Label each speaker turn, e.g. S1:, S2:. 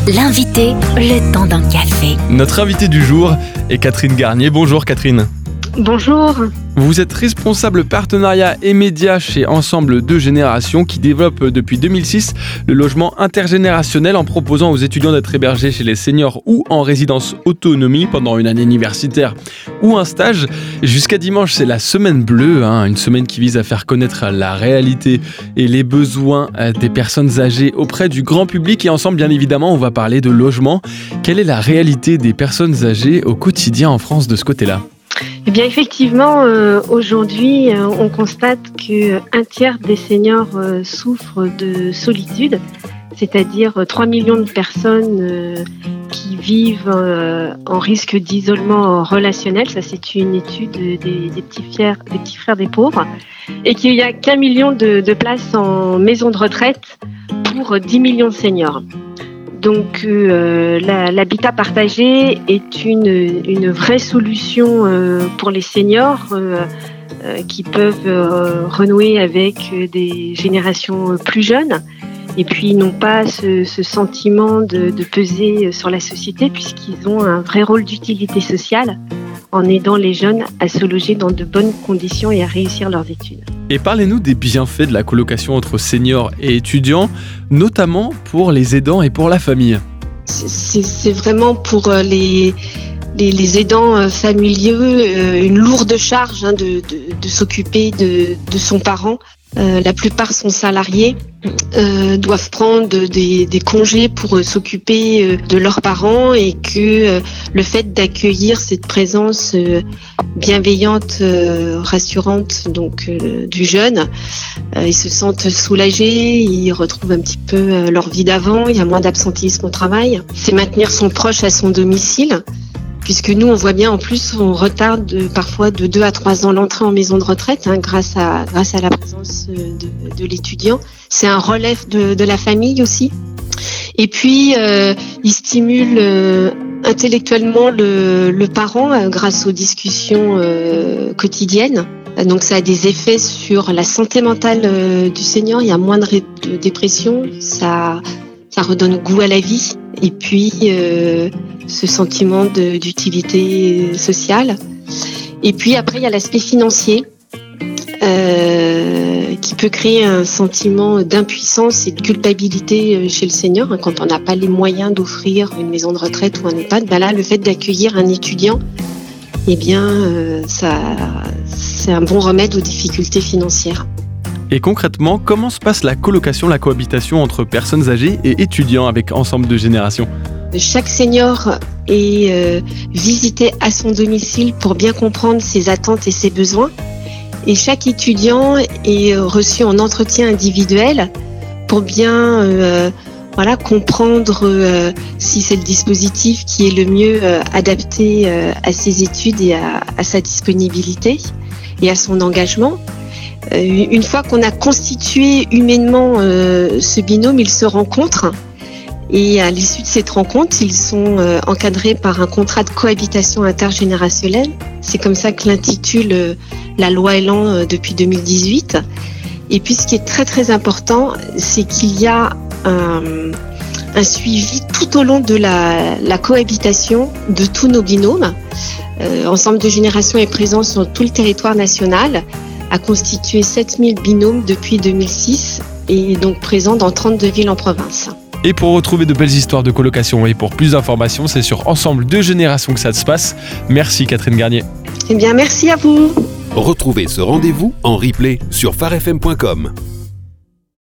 S1: L'invité, le temps d'un café.
S2: Notre invitée du jour est Catherine Garnier. Bonjour Catherine.
S3: Bonjour.
S2: Vous êtes responsable partenariat et médias chez Ensemble Deux Générations qui développe depuis 2006 le logement intergénérationnel en proposant aux étudiants d'être hébergés chez les seniors ou en résidence autonomie pendant une année universitaire ou un stage. Jusqu'à dimanche, c'est la semaine bleue, une semaine qui vise à faire connaître la réalité et les besoins des personnes âgées auprès du grand public. Et ensemble, bien évidemment, on va parler de logement. Quelle est la réalité des personnes âgées au quotidien en France de ce côté-là ?
S3: Eh bien, effectivement, aujourd'hui, on constate qu'un tiers des seniors souffrent de solitude, c'est-à-dire 3 millions de personnes qui vivent en risque d'isolement relationnel. Ça, c'est une étude des petits frères des pauvres. Et qu'il y a qu'1 million de places en maison de retraite pour 10 millions de seniors. Donc l'habitat partagé est une vraie solution pour les seniors qui peuvent renouer avec des générations plus jeunes et puis ils n'ont pas ce sentiment de peser sur la société puisqu'ils ont un vrai rôle d'utilité sociale en aidant les jeunes à se loger dans de bonnes conditions et à réussir leurs études.
S2: Et parlez-nous des bienfaits de la colocation entre seniors et étudiants, notamment pour les aidants et pour la famille.
S3: C'est vraiment pour les aidants familiaux une lourde charge de s'occuper de son parent. La plupart sont salariés, doivent prendre des congés pour s'occuper de leurs parents et que le fait d'accueillir cette présence bienveillante, rassurante donc du jeune, ils se sentent soulagés, ils retrouvent un petit peu leur vie d'avant, il y a moins d'absentéisme au travail. C'est maintenir son proche à son domicile. Puisque nous, on voit bien, en plus, on retarde parfois de 2 à 3 ans l'entrée en maison de retraite, grâce à la présence de l'étudiant. C'est un relève de la famille aussi. Et puis, il stimule intellectuellement le parent grâce aux discussions quotidiennes. Donc, ça a des effets sur la santé mentale du senior. Il y a moins de dépression. Ça redonne goût à la vie. Et puis, ce sentiment d'utilité sociale. Et puis après, il y a l'aspect financier qui peut créer un sentiment d'impuissance et de culpabilité chez le senior quand on n'a pas les moyens d'offrir une maison de retraite ou un EHPAD. Là, le fait d'accueillir un étudiant, eh bien, c'est un bon remède aux difficultés financières.
S2: Et concrètement, comment se passe la colocation, la cohabitation entre personnes âgées et étudiants avec Ensemble Deux Générations ?
S3: Chaque senior est visité à son domicile pour bien comprendre ses attentes et ses besoins. Et chaque étudiant est reçu en entretien individuel pour bien comprendre si c'est le dispositif qui est le mieux adapté à ses études et à sa disponibilité et à son engagement. Une fois qu'on a constitué humainement ce binôme, ils se rencontrent. Et à l'issue de cette rencontre, ils sont encadrés par un contrat de cohabitation intergénérationnelle. C'est comme ça que l'intitule la loi Elan depuis 2018. Et puis ce qui est très très important, c'est qu'il y a un suivi tout au long de la cohabitation de tous nos binômes. Ensemble Deux Générations est présent sur tout le territoire national, a constitué 7000 binômes depuis 2006 et est donc présent dans 32 villes en province.
S2: Et pour retrouver de belles histoires de colocation et pour plus d'informations, c'est sur Ensemble Deux Générations que ça se passe. Merci Catherine Garnier.
S3: Eh bien, merci à vous.
S4: Retrouvez ce rendez-vous en replay sur farfm.com.